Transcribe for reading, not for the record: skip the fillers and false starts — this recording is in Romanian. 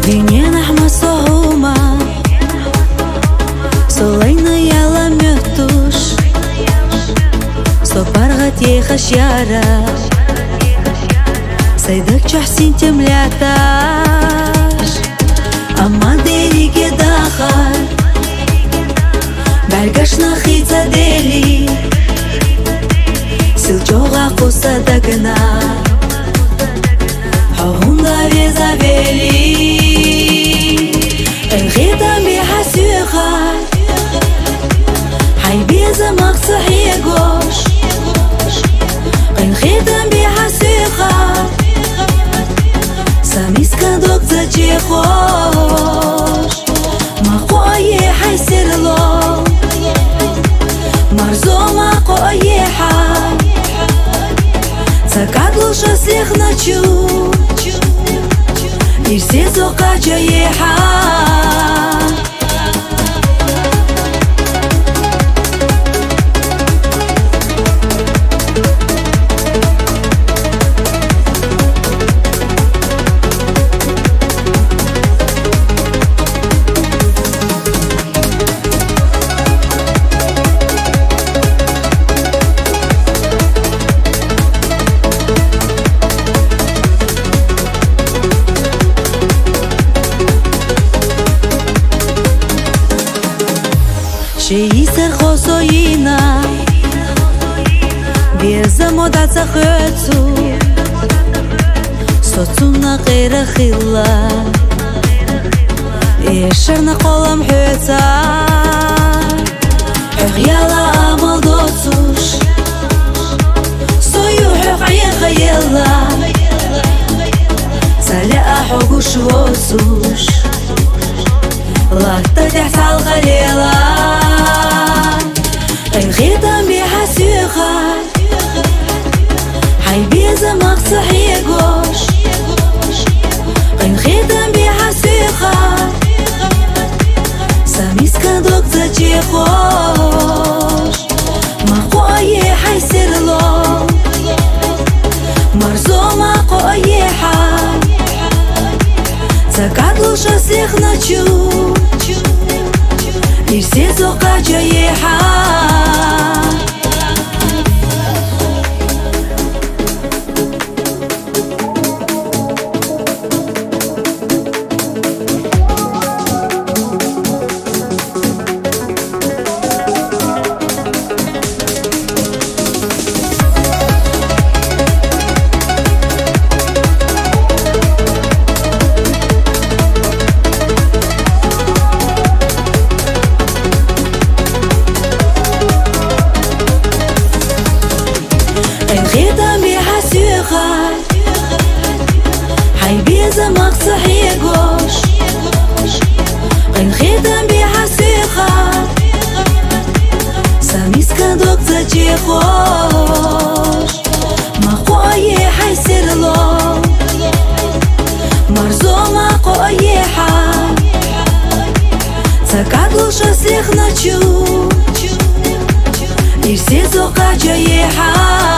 Dünyen ahmas soğuma Solayna yala möhtuş Stopargat yehaş yara Saydık çahsin temlataş Ama derige dahar Belgaşna khitsa deli Silchoga qusa dagna Hahunda vezaveli الغيطة بحسيخة حيبيزة مقصحي قوش الغيطة بحسيخة ساميسكا دوك زجي خوش مقوي حيسر لو مرزو مقوي حال سكاكلو شاسيخ نچو Ирсе зоқа жайеха Шеисер хосоина Беза модаться хэцу Соцуна гейра хилла Ешерна қолам хэца Хяла амал доцуш Сою хяха ела Саля ахогуш восуш Лакта тяхтал غليلا الغيطة بحسيخة حيبيزة مقصحي قوش الغيطة بحسيخة ساميسكا دوك زجي خوش مقوي حيسر لو مرزو مقوي حال سكاكلو شاسيخ نچو Ирсе зоқа жайеха الغيطة بحسيخة حيبيزة مقصحي قوش الغيطة بحسيخة ساميسكا دوك زجي خوش مقوي حيسر لو مرزو مقوي حال سكاكلو شاسيخ نچو Ирсе зоқа жайеха